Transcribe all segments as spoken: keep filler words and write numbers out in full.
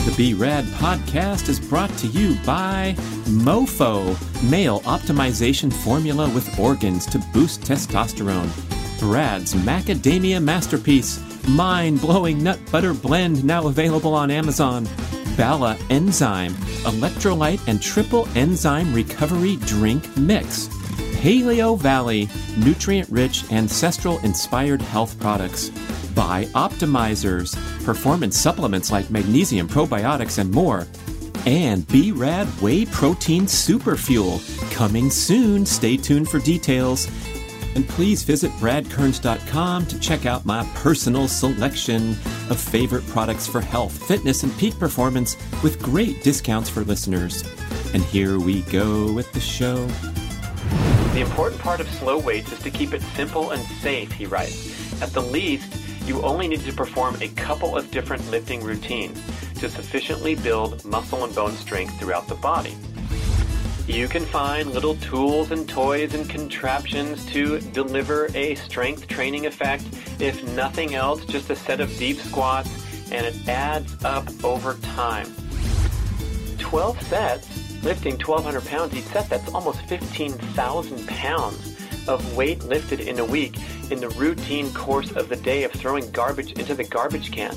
The B-Rad podcast is brought to you by MoFo, male optimization formula with organs to boost testosterone. Brad's Macadamia Masterpiece, mind-blowing nut butter blend now available on Amazon. Bala Enzyme, electrolyte and triple enzyme recovery drink mix. Paleo Valley, nutrient-rich, ancestral-inspired health products. By Optimizers, performance supplements like magnesium, probiotics, and more. And B-Rad Whey Protein Super Fuel, coming soon. Stay tuned for details. And please visit brad kearns dot com to check out my personal selection of favorite products for health, fitness, and peak performance with great discounts for listeners. And here we go with the show. The important part of slow weights is to keep it simple and safe, he writes. At the least, you only need to perform a couple of different lifting routines to sufficiently build muscle and bone strength throughout the body. You can find little tools and toys and contraptions to deliver a strength training effect. If nothing else, just a set of deep squats, and it adds up over time. twelve sets, lifting twelve hundred pounds each set, that's almost fifteen thousand pounds of weight lifted in a week in the routine course of the day of throwing garbage into the garbage can.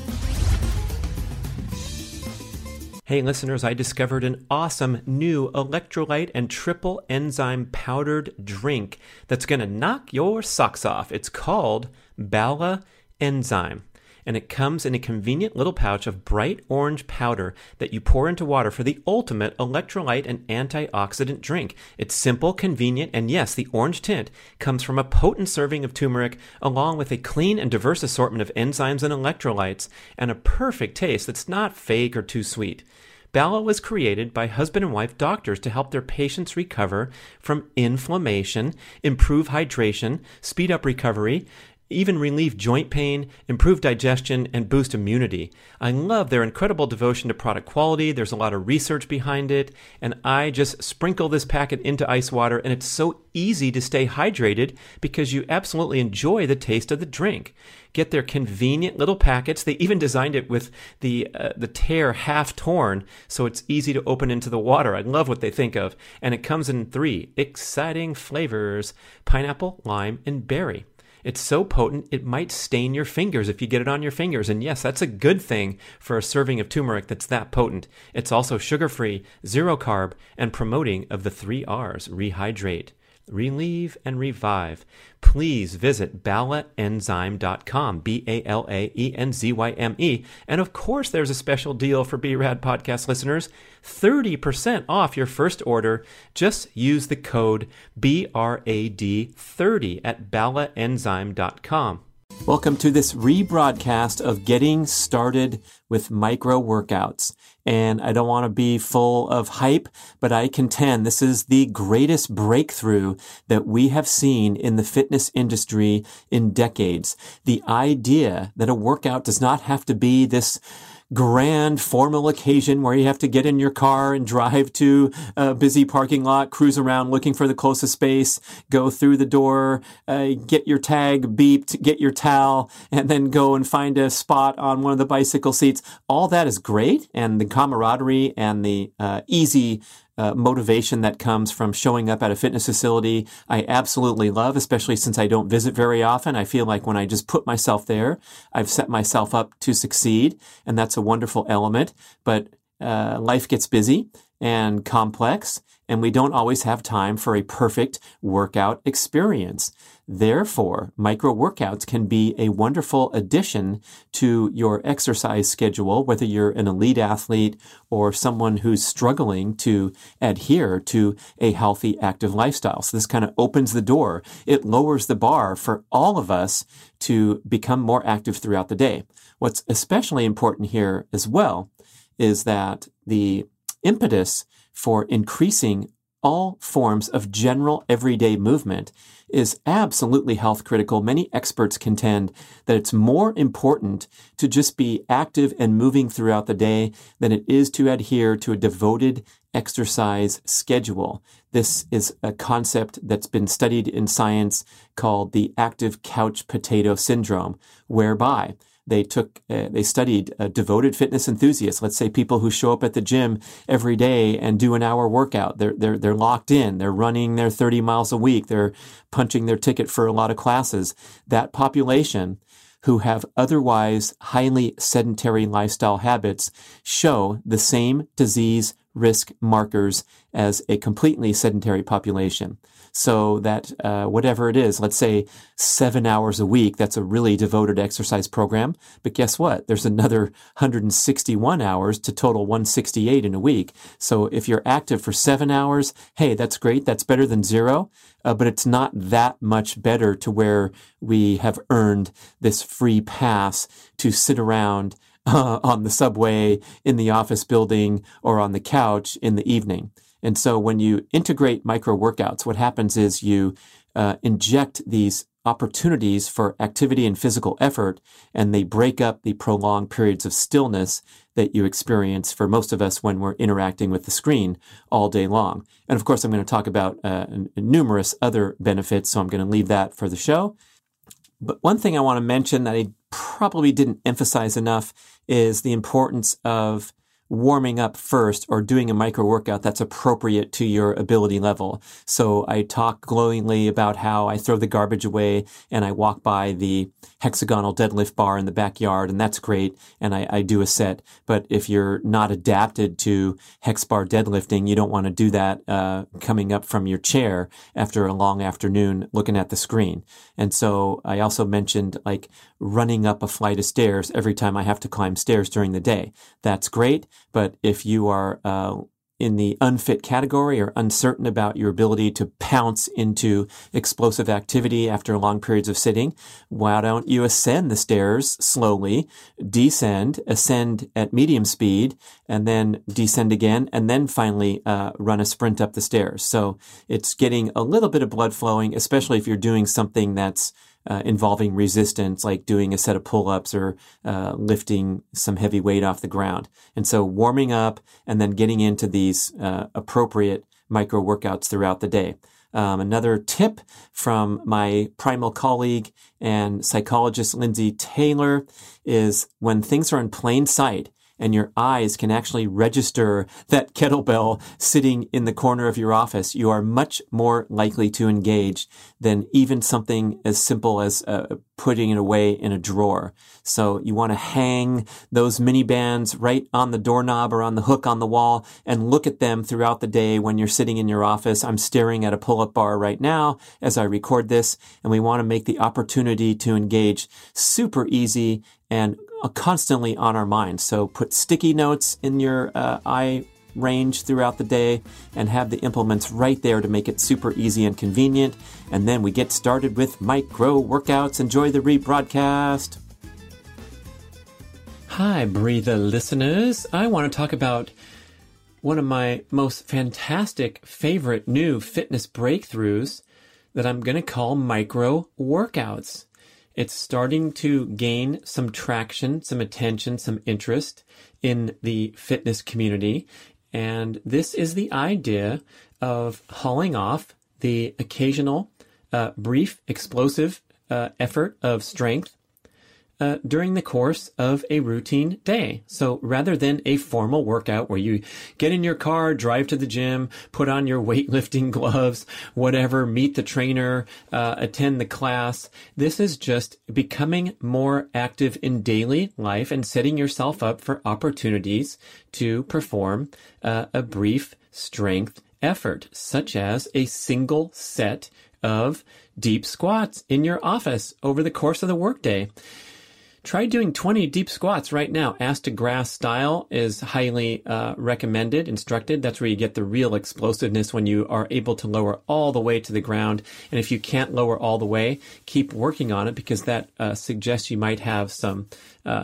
Hey listeners, I discovered an awesome new electrolyte and triple enzyme powdered drink that's going to knock your socks off. It's called Bala Enzyme, and it comes in a convenient little pouch of bright orange powder that you pour into water for the ultimate electrolyte and antioxidant drink. It's simple, convenient, and yes, the orange tint comes from a potent serving of turmeric along with a clean and diverse assortment of enzymes and electrolytes and a perfect taste that's not fake or too sweet. Bala was created by husband and wife doctors to help their patients recover from inflammation, improve hydration, speed up recovery, even relieve joint pain, improve digestion, and boost immunity. I love their incredible devotion to product quality. There's a lot of research behind it, and I just sprinkle this packet into ice water, and it's so easy to stay hydrated because you absolutely enjoy the taste of the drink. Get their convenient little packets. They even designed it with the uh, the tear half torn, so it's easy to open into the water. I love what they think of. And it comes in three exciting flavors: pineapple, lime, and berry. It's so potent, it might stain your fingers if you get it on your fingers. And yes, that's a good thing for a serving of turmeric that's that potent. It's also sugar-free, zero carb, and promoting of the three R's: rehydrate, relieve, and revive. Please visit bala enzyme dot com, B A L A E N Z Y M E. And of course, there's a special deal for B-Rad podcast listeners, thirty percent off your first order. Just use the code B R A D thirty at bala enzyme dot com. Welcome to this rebroadcast of Getting Started with Micro Workouts. And I don't want to be full of hype, but I contend this is the greatest breakthrough that we have seen in the fitness industry in decades. The idea that a workout does not have to be this grand formal occasion where you have to get in your car and drive to a busy parking lot, cruise around looking for the closest space, go through the door, uh, get your tag beeped, get your towel, and then go and find a spot on one of the bicycle seats. All that is great, and the camaraderie and the uh, easy Uh, motivation that comes from showing up at a fitness facility, I absolutely love, especially since I don't visit very often. I feel like when I just put myself there, I've set myself up to succeed, and that's a wonderful element. But uh, life gets busy and complex, and we don't always have time for a perfect workout experience. Therefore, micro workouts can be a wonderful addition to your exercise schedule, whether you're an elite athlete or someone who's struggling to adhere to a healthy, active lifestyle. So this kind of opens the door. It lowers the bar for all of us to become more active throughout the day. What's especially important here as well is that the impetus for increasing all forms of general everyday movement is absolutely health critical. Many experts contend that it's more important to just be active and moving throughout the day than it is to adhere to a devoted exercise schedule. This is a concept that's been studied in science called the active couch potato syndrome, whereby they took, uh, they studied uh, devoted fitness enthusiasts. Let's say people who show up at the gym every day and do an hour workout. They're, they're, they're locked in. They're running their thirty miles a week. They're punching their ticket for a lot of classes. That population who have otherwise highly sedentary lifestyle habits show the same disease risk markers as a completely sedentary population. So that uh, whatever it is, let's say seven hours a week, that's a really devoted exercise program. But guess what? There's another one hundred sixty-one hours to total one hundred sixty-eight in a week. So if you're active for seven hours, hey, that's great. That's better than zero. Uh, but it's not that much better to where we have earned this free pass to sit around uh, on the subway, in the office building, or on the couch in the evening. And so when you integrate micro workouts, what happens is you uh, inject these opportunities for activity and physical effort, and they break up the prolonged periods of stillness that you experience for most of us when we're interacting with the screen all day long. And of course, I'm going to talk about uh, numerous other benefits, so I'm going to leave that for the show. But one thing I want to mention that I probably didn't emphasize enough is the importance of warming up first or doing a micro workout that's appropriate to your ability level. So I talk glowingly about how I throw the garbage away and I walk by the hexagonal deadlift bar in the backyard, and that's great. And I, I do a set. But if you're not adapted to hex bar deadlifting, you don't want to do that uh, coming up from your chair after a long afternoon looking at the screen. And so I also mentioned like running up a flight of stairs every time I have to climb stairs during the day. That's great. But if you are uh, in the unfit category or uncertain about your ability to pounce into explosive activity after long periods of sitting, why don't you ascend the stairs slowly, descend, ascend at medium speed, and then descend again, and then finally uh, run a sprint up the stairs. So it's getting a little bit of blood flowing, especially if you're doing something that's Uh, involving resistance, like doing a set of pull-ups or uh, lifting some heavy weight off the ground. And so warming up and then getting into these uh, appropriate micro workouts throughout the day. Um, another tip from my primal colleague and psychologist Lindsay Taylor is when things are in plain sight and your eyes can actually register that kettlebell sitting in the corner of your office, you are much more likely to engage than even something as simple as uh, putting it away in a drawer. So you want to hang those mini bands right on the doorknob or on the hook on the wall and look at them throughout the day when you're sitting in your office. I'm staring at a pull-up bar right now as I record this, and we want to make the opportunity to engage super easy and constantly on our minds. So put sticky notes in your uh, eye range throughout the day and have the implements right there to make it super easy and convenient. And then we get started with micro workouts. Enjoy the rebroadcast. Hi, Breathe listeners. I want to talk about one of my most fantastic favorite new fitness breakthroughs that I'm going to call micro workouts. It's starting to gain some traction, some attention, some interest in the fitness community. And this is the idea of hauling off the occasional, uh, brief, explosive uh, effort of strength uh, during the course of a routine day. So rather than a formal workout where you get in your car, drive to the gym, put on your weightlifting gloves, whatever, meet the trainer, uh, attend the class, this is just becoming more active in daily life and setting yourself up for opportunities to perform uh, a brief strength effort, such as a single set of deep squats in your office over the course of the workday. Try doing twenty deep squats right now. Ass to grass style is highly uh, recommended, instructed. That's where you get the real explosiveness when you are able to lower all the way to the ground. And if you can't lower all the way, keep working on it because that uh, suggests you might have some uh,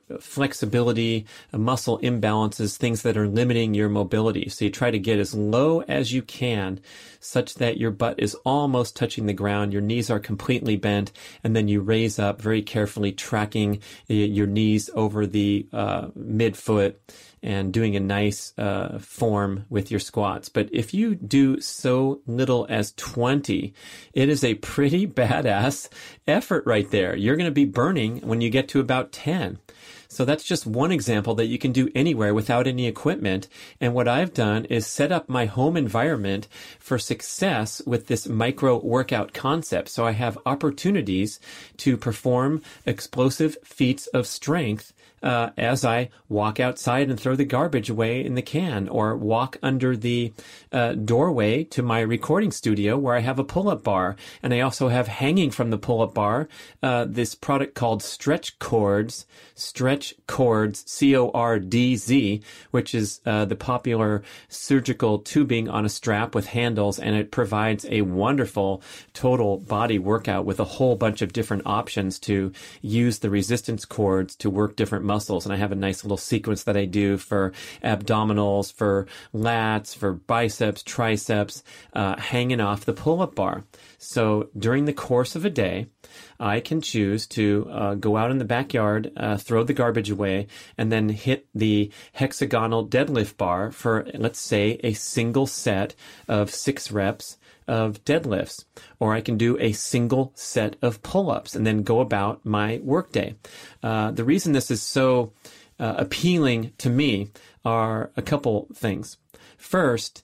flexibility, uh, muscle imbalances, things that are limiting your mobility. So you try to get as low as you can such that your butt is almost touching the ground, your knees are completely bent, and then you raise up very carefully, tracking uh, your knees over the uh, midfoot and doing a nice uh, form with your squats. But if you do so little as twenty, it is a pretty badass effort right there. You're going to be burning when you get to about ten. So that's just one example that you can do anywhere without any equipment. And what I've done is set up my home environment for success with this micro workout concept. So I have opportunities to perform explosive feats of strength Uh, as I walk outside and throw the garbage away in the can, or walk under the uh, doorway to my recording studio where I have a pull-up bar. And I also have hanging from the pull-up bar uh, this product called Stretch Cords, Stretch Cords, C O R D Z, which is uh, the popular surgical tubing on a strap with handles, and it provides a wonderful total body workout with a whole bunch of different options to use the resistance cords to work different muscles. And I have a nice little sequence that I do for abdominals, for lats, for biceps, triceps, uh, hanging off the pull-up bar. So during the course of a day, I can choose to uh, go out in the backyard, uh, throw the garbage away, and then hit the hexagonal deadlift bar for, let's say, a single set of six reps of deadlifts, or I can do a single set of pull-ups and then go about my workday. Uh, the reason this is so uh, appealing to me are a couple things. First,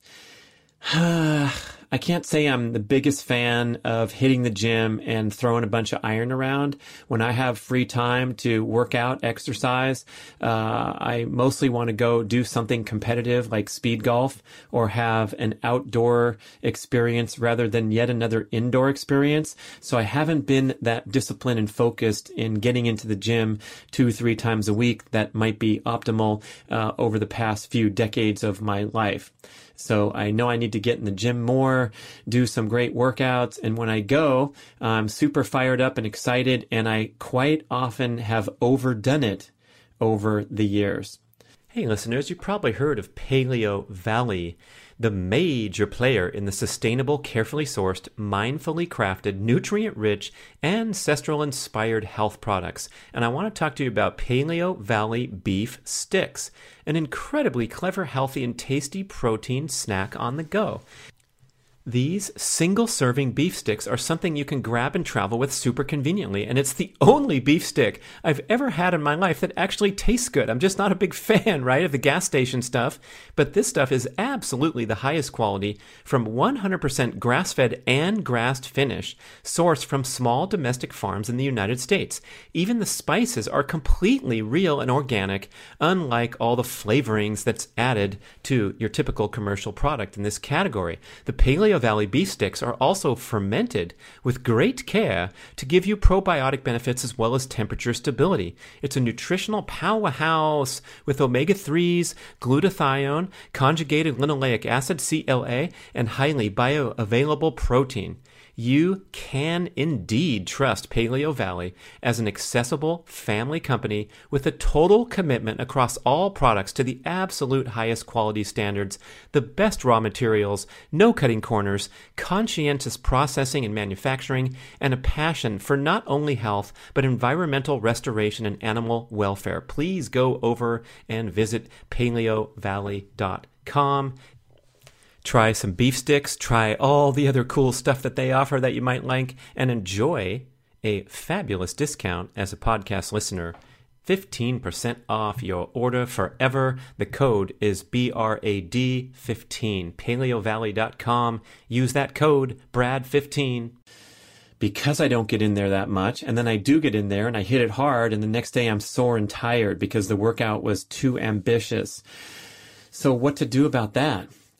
uh, I can't say I'm the biggest fan of hitting the gym and throwing a bunch of iron around. When I have free time to work out, exercise, uh, I mostly want to go do something competitive like speed golf, or have an outdoor experience rather than yet another indoor experience. So I haven't been that disciplined and focused in getting into the gym two, three times a week that might be optimal uh, over the past few decades of my life. So I know I need to get in the gym more, do some great workouts. And when I go, I'm super fired up and excited. And I quite often have overdone it over the years. Hey, listeners, you probably heard of Paleo Valley, the major player in the sustainable, carefully sourced, mindfully crafted, nutrient-rich, ancestral-inspired health products. And I want to talk to you about Paleo Valley Beef Sticks, an incredibly clever, healthy, and tasty protein snack on the go. These single-serving beef sticks are something you can grab and travel with super conveniently, and it's the only beef stick I've ever had in my life that actually tastes good. I'm just not a big fan, right, of the gas station stuff, but this stuff is absolutely the highest quality from one hundred percent grass-fed and grassed finish, sourced from small domestic farms in the United States. Even the spices are completely real and organic, unlike all the flavorings that's added to your typical commercial product in this category. The Paleo Valley beef sticks are also fermented with great care to give you probiotic benefits as well as temperature stability. It's a nutritional powerhouse with omega threes, glutathione, conjugated linoleic acid, C L A, and highly bioavailable protein. You can indeed trust Paleo Valley as an accessible family company with a total commitment across all products to the absolute highest quality standards, the best raw materials, no cutting corners, conscientious processing and manufacturing, and a passion for not only health, but environmental restoration and animal welfare. Please go over and visit paleo valley dot com. Try some beef sticks, try all the other cool stuff that they offer that you might like, and enjoy a fabulous discount as a podcast listener. fifteen percent off your order forever. The code is B R A D fifteen, paleo valley dot com. Use that code, Brad fifteen. Because I don't get in there that much, and then I do get in there and I hit it hard, and the next day I'm sore and tired because the workout was too ambitious. So what to do about that?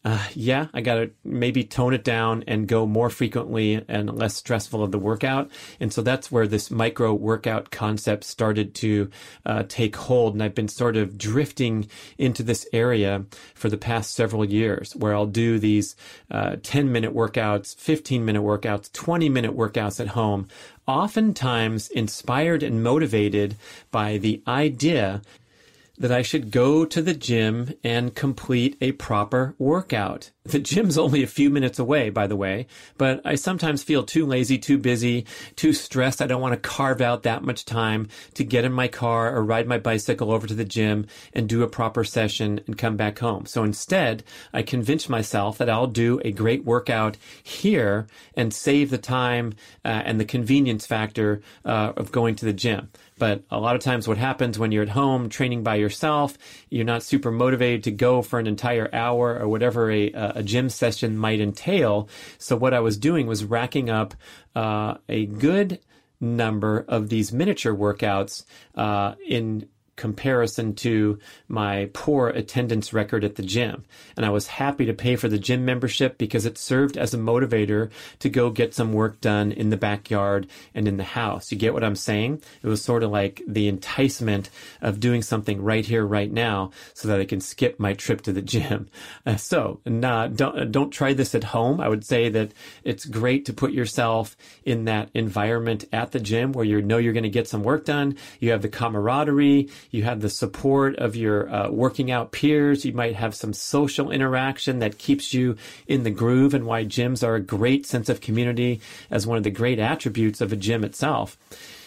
uh, yeah, I got to maybe tone it down and go more frequently and less stressful of the workout. And so that's where this micro workout concept started to uh, take hold. And I've been sort of drifting into this area for the past several years where I'll do these uh, ten minute workouts, fifteen minute workouts, twenty minute workouts at home, oftentimes inspired and motivated by the idea that I should go to the gym and complete a proper workout. The gym's only a few minutes away, by the way, but I sometimes feel too lazy, too busy, too stressed. I don't want to carve out that much time to get in my car or ride my bicycle over to the gym and do a proper session and come back home. So instead, I convince myself that I'll do a great workout here and save the time uh, and the convenience factor uh, of going to the gym. But a lot of times what happens when you're at home training by yourself, you're not super motivated to go for an entire hour or whatever a, a gym session might entail. So what I was doing was racking up uh, a good number of these miniature workouts uh, in comparison to my poor attendance record at the gym. And I was happy to pay for the gym membership because it served as a motivator to go get some work done in the backyard and in the house. You get what I'm saying? It was sort of like the enticement of doing something right here, right now, so that I can skip my trip to the gym. Uh, so nah, don't, don't try this at home. I would say that it's great to put yourself in that environment at the gym where you know you're going to get some work done. You have the camaraderie. You have the support of your uh, working out peers. You might have some social interaction that keeps you in the groove, and why gyms are a great sense of community as one of the great attributes of a gym itself.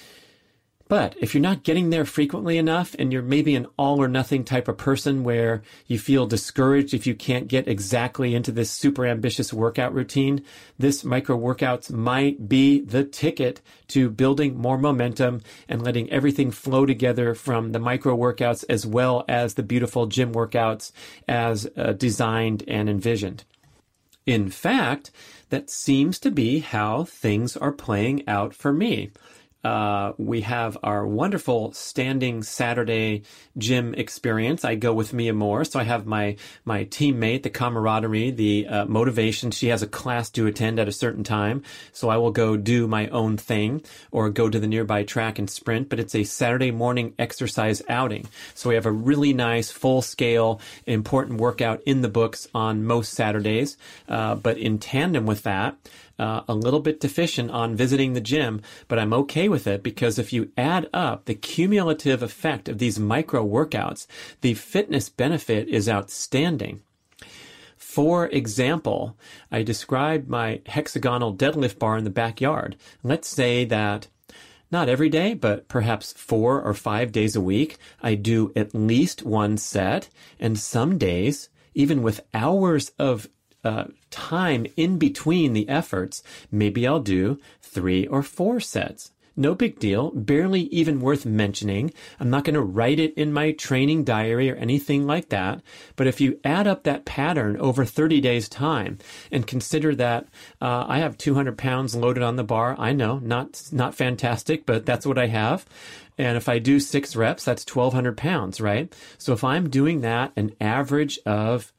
But if you're not getting there frequently enough and you're maybe an all or nothing type of person where you feel discouraged if you can't get exactly into this super ambitious workout routine, this micro workouts might be the ticket to building more momentum and letting everything flow together from the micro workouts as well as the beautiful gym workouts as uh, designed and envisioned. In fact, that seems to be how things are playing out for me. Uh, we have our wonderful standing Saturday gym experience. I go with Mia Moore. So I have my, my teammate, the camaraderie, the uh, motivation. She has a class to attend at a certain time. So I will go do my own thing or go to the nearby track and sprint. But it's a Saturday morning exercise outing. So we have a really nice full scale, important workout in the books on most Saturdays. Uh, but in tandem with that, Uh, a little bit deficient on visiting the gym, but I'm okay with it because if you add up the cumulative effect of these micro workouts, the fitness benefit is outstanding. For example, I described my hexagonal deadlift bar in the backyard. Let's say that not every day, but perhaps four or five days a week, I do at least one set, and some days, even with hours of Uh, time in between the efforts, maybe I'll do three or four sets. No big deal, barely even worth mentioning. I'm not going to write it in my training diary or anything like that. But if you add up that pattern over thirty days' time and consider that uh, I have two hundred pounds loaded on the bar, I know, not not fantastic, but that's what I have. And if I do six reps, that's twelve hundred pounds, right? So if I'm doing that an average of,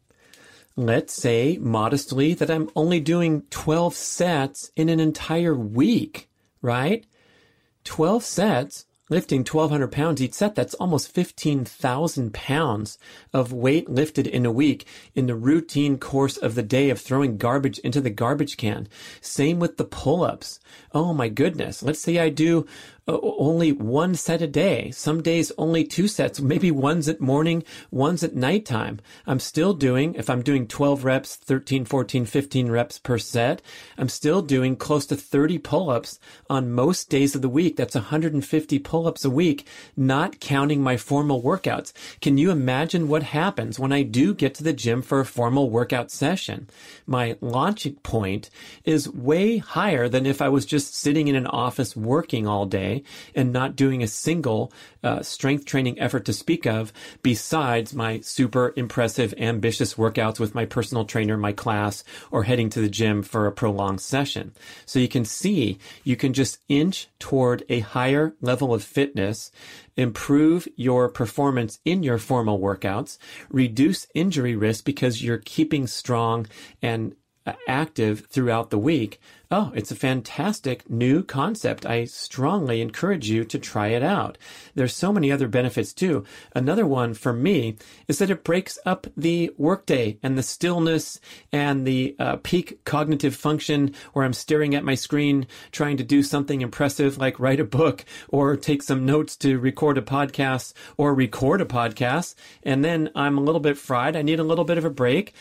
let's say modestly that I'm only doing twelve sets in an entire week, right? twelve sets, lifting twelve hundred pounds each set, that's almost fifteen thousand pounds of weight lifted in a week in the routine course of the day of throwing garbage into the garbage can. Same with the pull-ups. Oh my goodness. Let's say I do uh, only one set a day. Some days only two sets, maybe one's at morning, one's at nighttime. I'm still doing, if I'm doing twelve reps, thirteen, fourteen, fifteen reps per set, I'm still doing close to thirty pull-ups on most days of the week. That's one hundred fifty pull-ups a week, not counting my formal workouts. Can you imagine what happens when I do get to the gym for a formal workout session? My launching point is way higher than if I was just sitting in an office working all day day and not doing a single uh, strength training effort to speak of besides my super impressive, ambitious workouts with my personal trainer, my class, or heading to the gym for a prolonged session. So you can see you can just inch toward a higher level of fitness, improve your performance in your formal workouts, reduce injury risk because you're keeping strong and active throughout the week. Oh, it's a fantastic new concept. I strongly encourage you to try it out. There's so many other benefits too. Another one for me is that it breaks up the workday and the stillness and the uh, peak cognitive function where I'm staring at my screen trying to do something impressive like write a book or take some notes to record a podcast or record a podcast. And then I'm a little bit fried. I need a little bit of a break.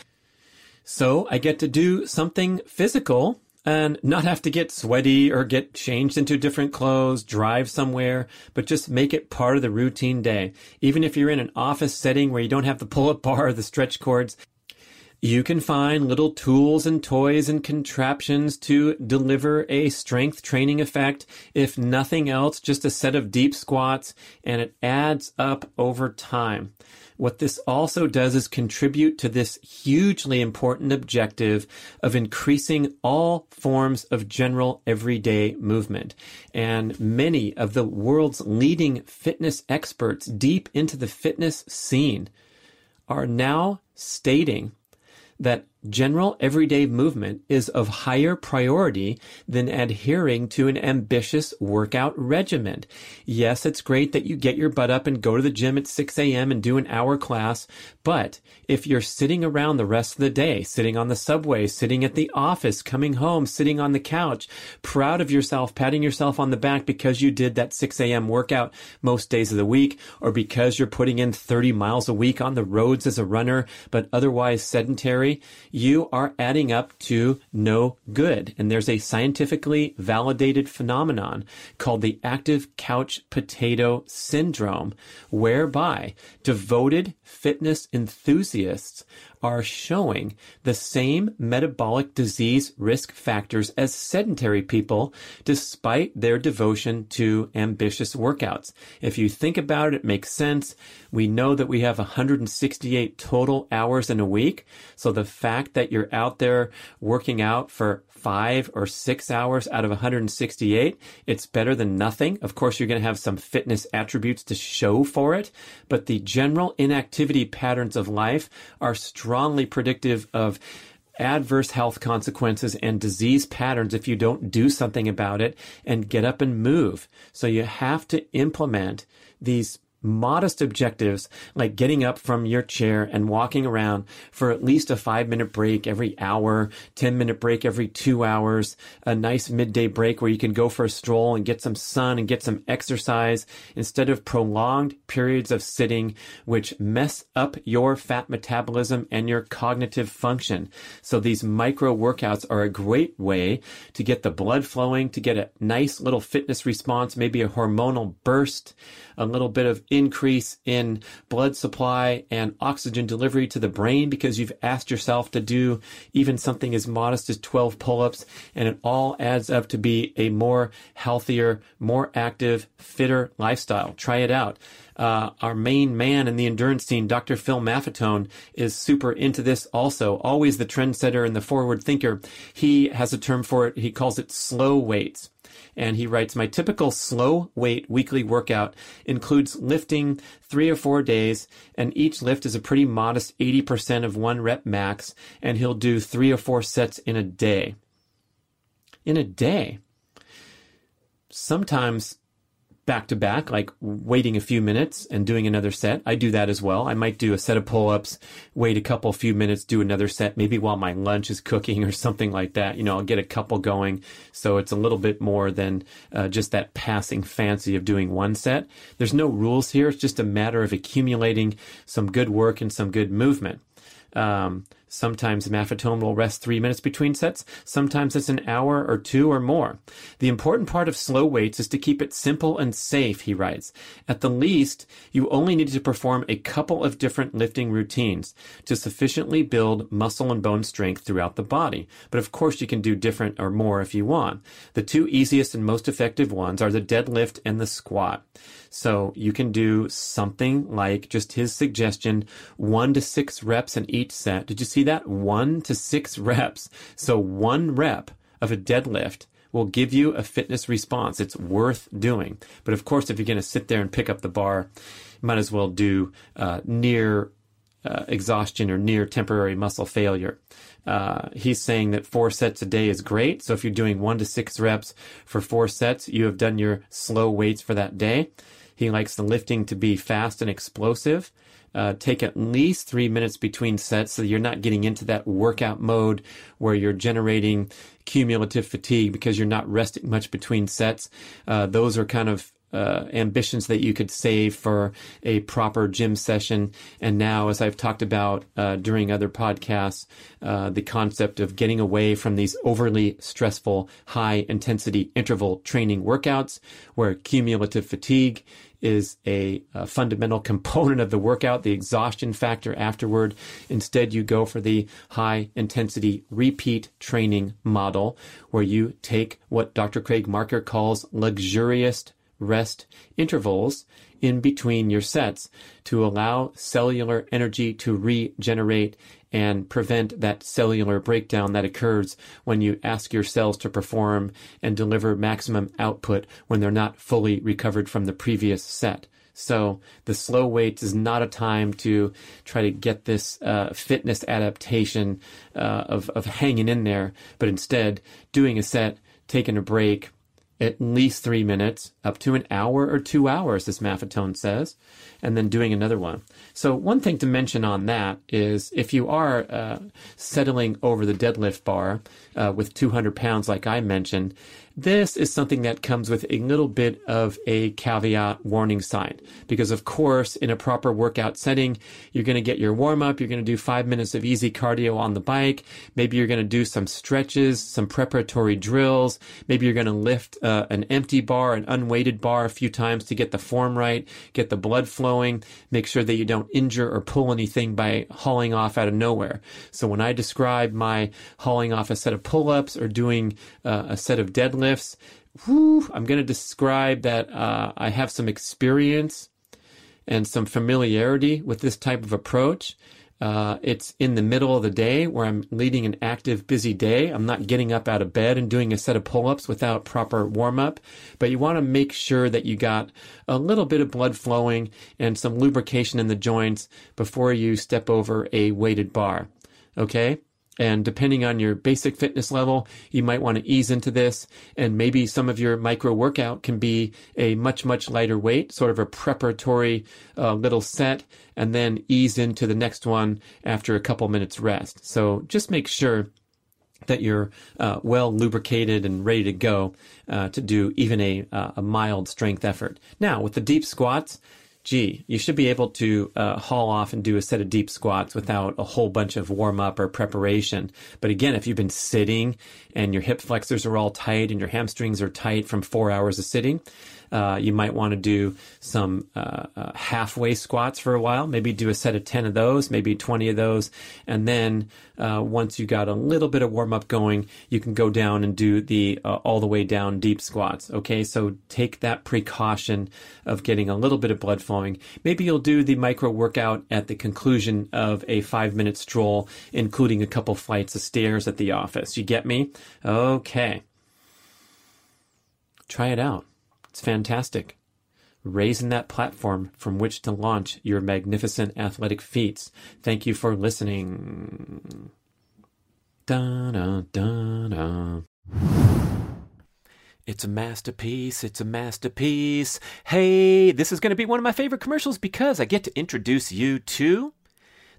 So I get to do something physical and not have to get sweaty or get changed into different clothes, drive somewhere, but just make it part of the routine day. Even if you're in an office setting where you don't have the pull-up bar or the stretch cords, you can find little tools and toys and contraptions to deliver a strength training effect. If nothing else, just a set of deep squats, and it adds up over time. What this also does is contribute to this hugely important objective of increasing all forms of general everyday movement. And many of the world's leading fitness experts deep into the fitness scene are now stating that general everyday movement is of higher priority than adhering to an ambitious workout regimen. Yes, it's great that you get your butt up and go to the gym at six a.m. and do an hour class, but if you're sitting around the rest of the day, sitting on the subway, sitting at the office, coming home, sitting on the couch, proud of yourself, patting yourself on the back because you did that six a.m. workout most days of the week, or because you're putting in thirty miles a week on the roads as a runner, but otherwise sedentary, you are adding up to no good. And there's a scientifically validated phenomenon called the active couch potato syndrome, whereby devoted fitness enthusiasts are showing the same metabolic disease risk factors as sedentary people, despite their devotion to ambitious workouts. If you think about it, it makes sense. We know that we have one hundred sixty-eight total hours in a week. So the fact that you're out there working out for five or six hours out of one hundred sixty-eight, it's better than nothing. Of course, you're going to have some fitness attributes to show for it, but the general inactivity patterns of life are strongly predictive of adverse health consequences and disease patterns if you don't do something about it and get up and move. So you have to implement these modest objectives like getting up from your chair and walking around for at least a five minute break every hour, ten minute break every two hours, a nice midday break where you can go for a stroll and get some sun and get some exercise instead of prolonged periods of sitting, which mess up your fat metabolism and your cognitive function. So these micro workouts are a great way to get the blood flowing, to get a nice little fitness response, maybe a hormonal burst, a little bit of increase in blood supply and oxygen delivery to the brain because you've asked yourself to do even something as modest as twelve pull-ups, and it all adds up to be a more healthier, more active, fitter lifestyle. Try it out. Uh, our main man in the endurance scene, Doctor Phil Maffetone, is super into this also. Always the trendsetter and the forward thinker. He has a term for it. He calls it slow weights. And he writes, my typical slow weight weekly workout includes lifting three or four days, and each lift is a pretty modest eighty percent of one rep max, and he'll do three or four sets in a day. In a day. Sometimes back to back, like waiting a few minutes and doing another set. I do that as well. I might do a set of pull-ups, wait a couple few minutes, do another set, maybe while my lunch is cooking or something like that. You know, I'll get a couple going. So it's a little bit more than uh, just that passing fancy of doing one set. There's no rules here. It's just a matter of accumulating some good work and some good movement. Um, Sometimes Maffetone will rest three minutes between sets. Sometimes it's an hour or two or more. The important part of slow weights is to keep it simple and safe, he writes. At the least, you only need to perform a couple of different lifting routines to sufficiently build muscle and bone strength throughout the body. But of course, you can do different or more if you want. The two easiest and most effective ones are the deadlift and the squat. So you can do something like just his suggestion, one to six reps in each set. Did you see that? One to six reps. So one rep of a deadlift will give you a fitness response. It's worth doing. But of course, if you're going to sit there and pick up the bar, you might as well do uh, near uh, exhaustion or near temporary muscle failure. Uh, he's saying that four sets a day is great. So if you're doing one to six reps for four sets, you have done your slow weights for that day. He likes the lifting to be fast and explosive. Uh, take at least three minutes between sets so you're not getting into that workout mode where you're generating cumulative fatigue because you're not resting much between sets. Uh, those are kind of Uh, ambitions that you could save for a proper gym session. And now, as I've talked about uh, during other podcasts, uh, the concept of getting away from these overly stressful, high-intensity interval training workouts where cumulative fatigue is a, a fundamental component of the workout, the exhaustion factor afterward. Instead, you go for the high-intensity repeat training model where you take what Doctor Craig Marker calls luxurious rest intervals in between your sets to allow cellular energy to regenerate and prevent that cellular breakdown that occurs when you ask your cells to perform and deliver maximum output when they're not fully recovered from the previous set. So the slow weights is not a time to try to get this uh, fitness adaptation uh, of, of hanging in there, but instead doing a set, taking a break, at least three minutes, up to an hour or two hours, as Maffetone says, and then doing another one. So one thing to mention on that is if you are uh, settling over the deadlift bar uh, with two hundred pounds like I mentioned, this is something that comes with a little bit of a caveat warning sign. Because of course, in a proper workout setting, you're going to get your warm-up, you're going to do five minutes of easy cardio on the bike, maybe you're going to do some stretches, some preparatory drills, maybe you're going to lift uh, an empty bar, an unweighted bar a few times to get the form right, get the blood flowing, make sure that you don't injure or pull anything by hauling off out of nowhere. So when I describe my hauling off a set of pull-ups or doing uh, a set of deadlifts, Lifts, whew, I'm going to describe that uh, I have some experience and some familiarity with this type of approach. Uh, it's in the middle of the day where I'm leading an active, busy day. I'm not getting up out of bed and doing a set of pull-ups without proper warm-up. But you want to make sure that you got a little bit of blood flowing and some lubrication in the joints before you step over a weighted bar. Okay? And depending on your basic fitness level, you might want to ease into this. And maybe some of your micro workout can be a much, much lighter weight, sort of a preparatory uh, little set, and then ease into the next one after a couple minutes rest. So just make sure that you're uh, well lubricated and ready to go uh, to do even a, uh, a mild strength effort. Now, with the deep squats, gee, you should be able to uh, haul off and do a set of deep squats without a whole bunch of warm-up or preparation. But again, if you've been sitting and your hip flexors are all tight and your hamstrings are tight from four hours of sitting, uh, you might want to do some uh, uh, halfway squats for a while. Maybe do a set of ten of those, maybe twenty of those. And then uh, once you got a little bit of warm-up going, you can go down and do the uh, all the way down deep squats. Okay, so take that precaution of getting a little bit of blood flowing. Maybe you'll do the micro workout at the conclusion of a five-minute stroll, including a couple flights of stairs at the office. You get me? Okay. Try it out. It's fantastic. Raising that platform from which to launch your magnificent athletic feats. Thank you for listening. Da-da-da-da. It's a masterpiece. It's a masterpiece. Hey, this is going to be one of my favorite commercials because I get to introduce you to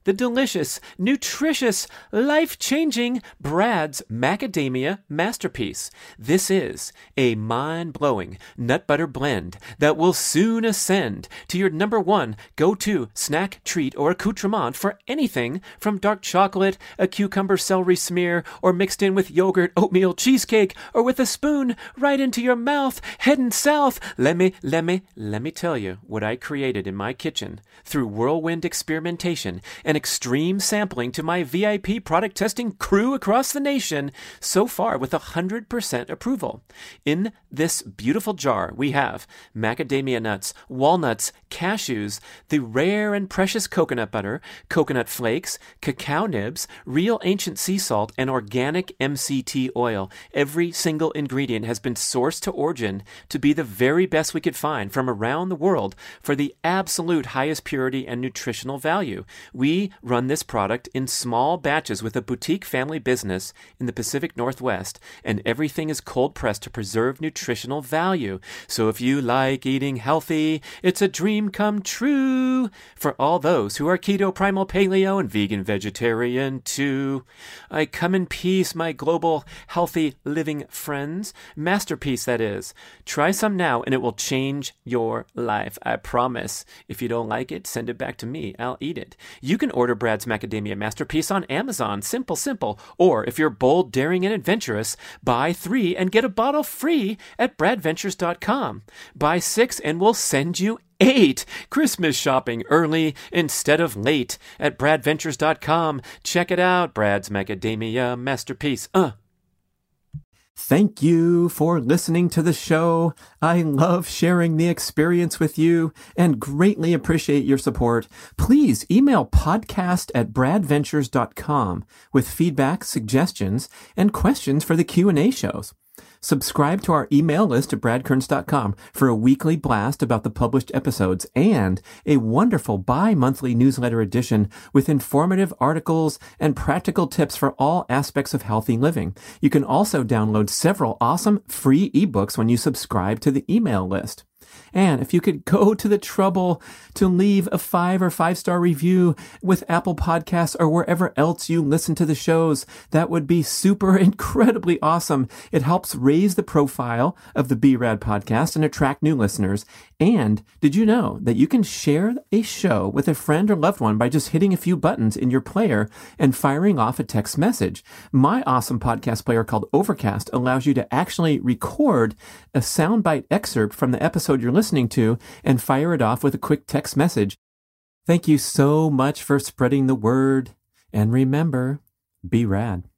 the delicious, nutritious, life-changing Brad's Macadamia Masterpiece. This is a mind-blowing nut butter blend that will soon ascend to your number one go-to snack, treat, or accoutrement for anything from dark chocolate, a cucumber celery smear, or mixed in with yogurt, oatmeal, cheesecake, or with a spoon right into your mouth, heading south. Let me, let me, let me tell you what I created in my kitchen through whirlwind experimentation and extreme sampling to my V I P product testing crew across the nation, so far with one hundred percent approval. In this beautiful jar, we have macadamia nuts, walnuts, cashews, the rare and precious coconut butter, coconut flakes, cacao nibs, real ancient sea salt, and organic M C T oil. Every single ingredient has been sourced to origin to be the very best we could find from around the world for the absolute highest purity and nutritional value. We run this product in small batches with a boutique family business in the Pacific Northwest, and everything is cold pressed to preserve nutritional value. So if you like eating healthy, it's a dream come true for all those who are keto, primal, paleo, and vegan vegetarian too. I come in peace, my global healthy living friends. Masterpiece, that is. Try some now and it will change your life. I promise. If you don't like it, send it back to me. I'll eat it. You can order Brad's Macadamia Masterpiece on Amazon. Simple, simple. Or if you're bold, daring, and adventurous, buy three and get a bottle free at brad ventures dot com. Buy six and we'll send you eight. Christmas shopping early instead of late at brad ventures dot com. Check it out. Brad's Macadamia Masterpiece. Uh. Thank you for listening to the show. I love sharing the experience with you and greatly appreciate your support. Please email podcast at brad ventures dot com with feedback, suggestions, and questions for the Q and A shows. Subscribe to our email list at brad kearns dot com for a weekly blast about the published episodes and a wonderful bi-monthly newsletter edition with informative articles and practical tips for all aspects of healthy living. You can also download several awesome free ebooks when you subscribe to the email list. And if you could go to the trouble to leave a five or five star review with Apple Podcasts or wherever else you listen to the shows, that would be super incredibly awesome. It helps raise the profile of the B Rad podcast and attract new listeners. And did you know that you can share a show with a friend or loved one by just hitting a few buttons in your player and firing off a text message? My awesome podcast player called Overcast allows you to actually record a soundbite excerpt from the episode you're listening to and fire it off with a quick text message. Thank you so much for spreading the word. And remember, be rad.